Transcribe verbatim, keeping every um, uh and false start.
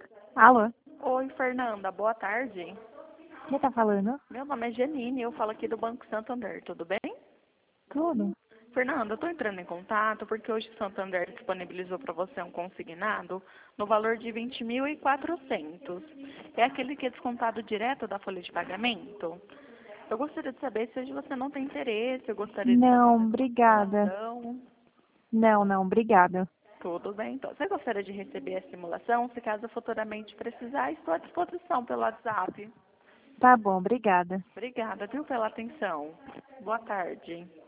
Alô? Oi, Fernanda, boa tarde. Quem tá falando? Meu nome é Janine, eu falo aqui do Banco Santander, tudo bem? Tudo. Fernanda, eu estou entrando em contato porque hoje o Santander disponibilizou para você um consignado no valor de vinte mil e quatrocentos. É aquele que é descontado direto da folha de pagamento. Eu gostaria de saber se hoje você não tem interesse, eu gostaria de fazer Não, mais uma obrigada. simulação. Não, não, obrigada. Tudo bem, então. Você gostaria de receber a simulação? Se caso futuramente precisar, estou à disposição pelo WhatsApp. Tá bom, obrigada. Obrigada, viu, pela atenção. Boa tarde.